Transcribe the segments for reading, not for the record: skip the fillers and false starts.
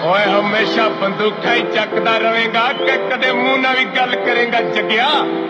ओए हमेशा बंदूका ही चकदा रहेगा कि कदे मुंह ना भी गल करेगा जगिया।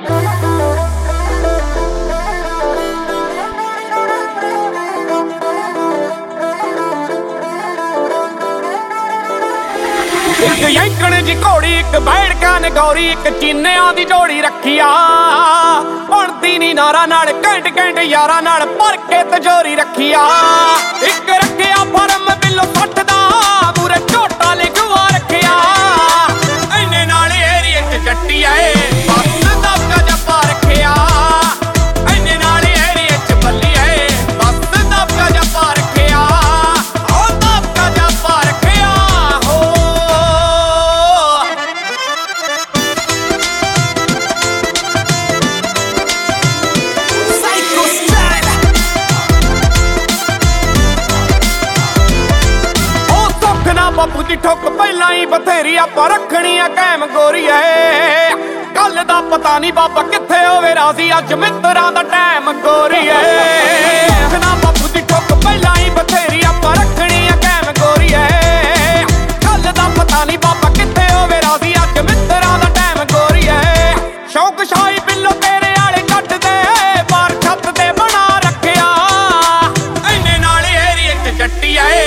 एक यंकण जी घोड़ी एक बैठका ने गौरी एक चीनिया दी जोड़ी रखिया बनती नी नारा नाल घंट घंट यारा नाल भर के तजोरी रखिया। एक रखिया फरम बिलो 60 दा पूरे झोटा लिखवा रखिया इन्ने नाल एरिए च जट्टी आए बस दबका जप्पा रखिया इन्ने नाल एरिए च बल्ली आए बस दबका जप्पा रखिया ओ दबका जप्पा रखिया हो। बापू दी ठुक पहला ही बथेरी आपां रखनी आ कायम गोरीए कल दा पता नहीं बाबा किथे होवे राजी अज मित्तरां दा टैम गोरीए। ना बापू दी ठुक पहला ही बथेरी आपां रखनी आ कायम गोरीए कल दा पता नहीं बाबा किथे होवे राजी अज मित्तरां दा टैम गोरीए। शौक शाही बिल्लो तेरे आले कट दे बार छत ते बना रखिया इन्ने नाल एरिए च जट्टी आए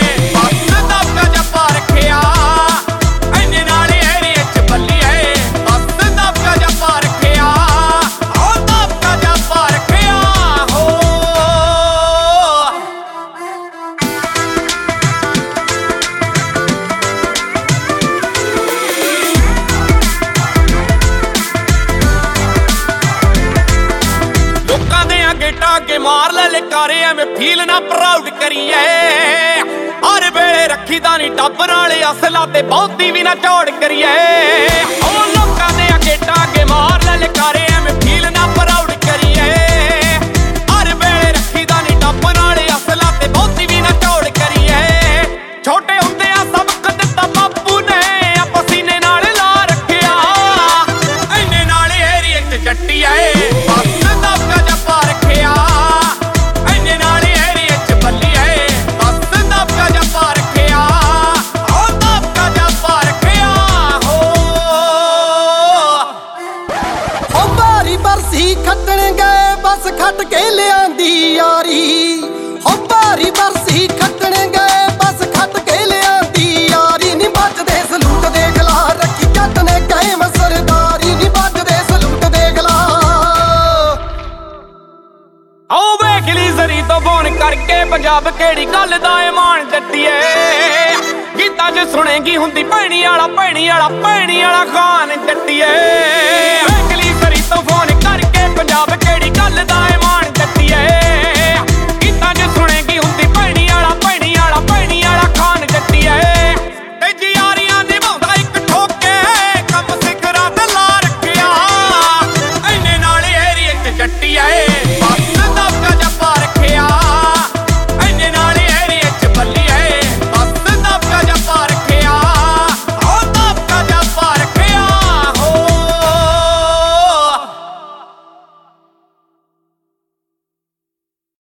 मार ले लिकारे एवें फील ना प्राउड करिए हर वेले रखी दा नी टब्बर वाले असला ते बहुती भी ना चौड़ करिए। ओ लोकां दे अगे टागे मार ले लिकारे एवें फील ना प्राउड करिए हर वेले रखी दा नी टब्बर वाले असला ते बहुती भी ना चौड़ करिए। छोटे हुंदे आ सबक दित्ता बापू ने आपां सीने नाल ला रखिया इन्ने नाल एरिए च जट्टी आए बस दबका जप्पा रखिया खट के लियांदी यारी हो भारी बरसी खटण गए बस खट के लियांदी यारी नी बजदे सलूट दे गला रखी जट ने कायम सरदारी नी बजदे सलूट दे गला। आओ वेख ली जरी तो फोन करके पंजाब केड़ी गल दा ईमान जट्टीए गीतां च सुनेगी हुंदी भैणी वाला खान जट्टीए। वेख ली जरी तो फोन करके पंजाब केड़ी गल दा ईमान